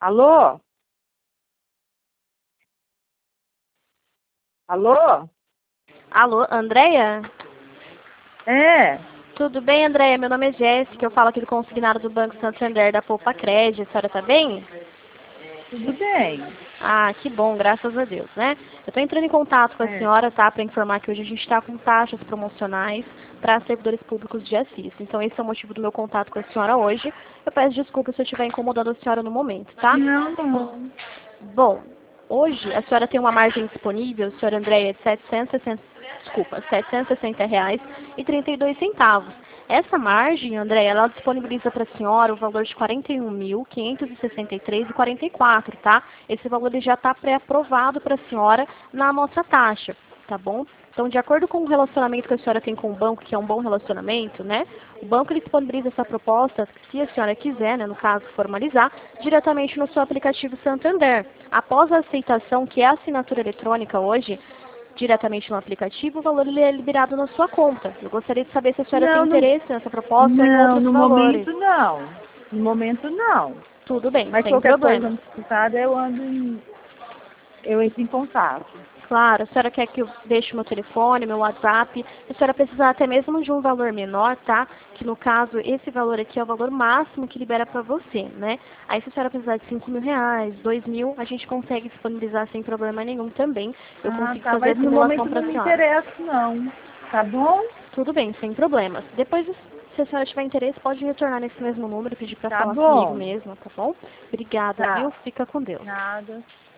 Alô? Alô? Alô, Andréia? É, Tudo bem, Andréia? Meu nome é Jéssica, eu falo aqui do consignado do Banco Santander da Poupa Crédito. A senhora tá bem? tudo bem. Ah, que bom, graças a Deus, né? Eu tô entrando em contato com a É. senhora, tá? Para informar que hoje a gente está com taxas promocionais para servidores públicos de Assis. Então esse é o motivo do meu contato com a senhora hoje. Eu peço desculpa se eu estiver incomodando a senhora no momento, tá? Não, não. Bom, hoje a senhora tem uma margem disponível, senhora Andréia, de R$ 760 e 32 centavos. Essa margem, Andréia, ela disponibiliza para a senhora o valor de 41.563,44, tá? Esse valor ele já está pré-aprovado para a senhora na nossa taxa, tá bom? Então, de acordo com o relacionamento que a senhora tem com o banco, que é um bom relacionamento, né? O banco ele disponibiliza essa proposta, se a senhora quiser, né, no caso, formalizar, diretamente no seu aplicativo Santander. Após a aceitação, que é a assinatura eletrônica hoje, diretamente no aplicativo, o valor ele é liberado na sua conta. Eu gostaria de saber se a senhora tem Não, interesse nessa proposta ou em não, outros no valores. momento não. No momento não. Tudo bem, Mas sem qualquer coisa problemas. necessitada eu entro em contato. Claro, a senhora quer que eu deixe meu telefone, meu WhatsApp, a senhora precisar até mesmo de um valor menor, tá? Que no caso, esse valor aqui é o valor máximo que libera para você, né? Aí se a senhora precisar de R$ 5.000, 2.000, a gente consegue disponibilizar sem problema nenhum também. Eu Ah, consigo tá, fazer mas a no simulação momento para não a me senhora. interessa não. Tá bom? Tudo bem, sem problemas. Depois, se a senhora tiver interesse, pode retornar nesse mesmo número, pedir para Tá falar comigo bom. mesmo, tá bom? Obrigada, viu? Tá. Fica com Deus. Nada.